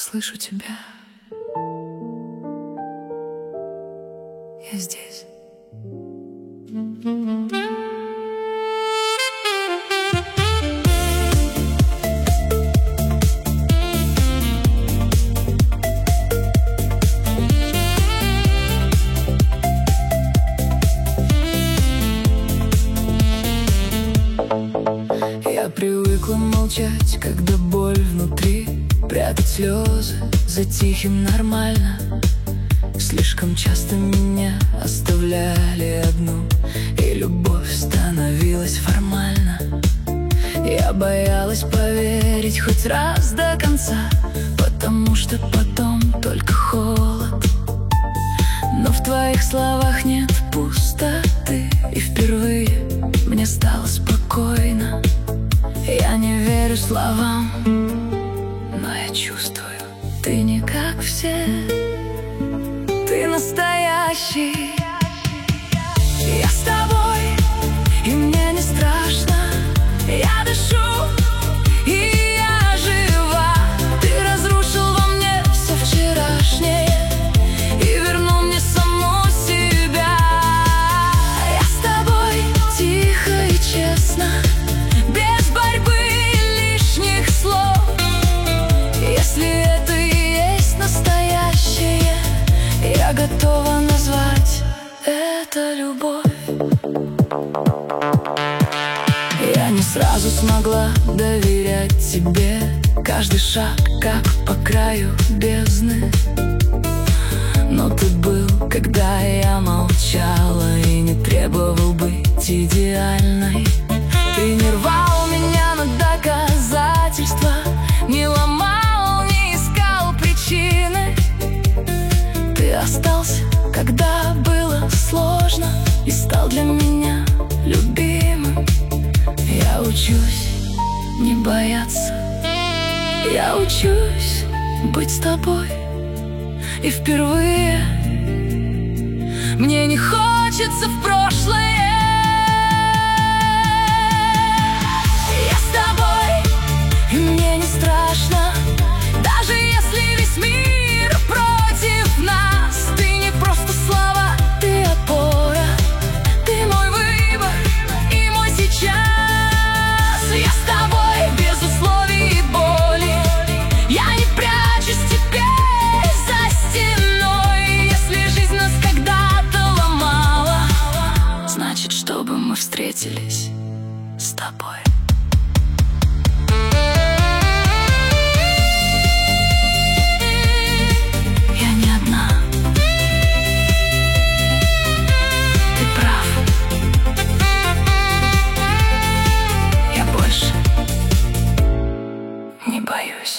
слышу тебя. Я здесь. Я привыкла молчать, когда боль внутри, прятать слезы за тихим нормально. Слишком часто меня оставляли одну, и любовь становилась формальна. Я боялась поверить хоть раз до конца, потому что потом только холод. Но в твоих словах нет пустоты, и впервые мне стало спокойно. Я не верю словам, но я чувствую, ты не как все. Ты настоящий. Я с тобой, и мне не страшно. Я дышу, и я жива. Ты разрушил во мне все вчерашнее и вернул мне саму себя. Я с тобой тихо и честно, без борьбы и лишних слов. Если это и есть настоящее, я готова назвать это любовь. Я не сразу смогла доверять тебе. Каждый шаг как по краю бездны. Но ты был, когда я молчала и не требовал быть идеальной. Ты не рвал меня на доказательства, не ломал, не искал причины. Ты остался, когда было сложно, и стал для меня любимым. Я учусь не бояться, я учусь быть с тобой. И впервые мне не хочется в прошлое. Я с тобой, и мне не страшно, даже если весь мир против нас. Ты не просто слова, ты опора, ты мой выбор и мой сейчас. Я с тобой без условий и боли, я не прячусь теперь за стеной. Если жизнь нас когда-то ломала, значит, чтобы мы встретились с тобой. Не боюсь.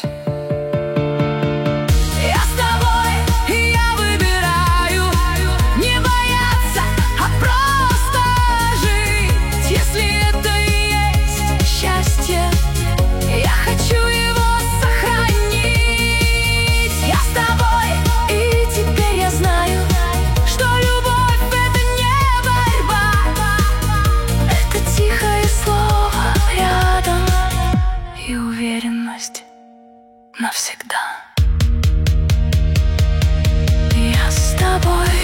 Я с тобой, и я выбираю не бояться, а просто жить. Если это и есть счастье, я хочу его сохранить. Я с тобой, и теперь я знаю, что любовь — это не борьба. Это тихое слово рядом и уверенность навсегда. Я с тобой.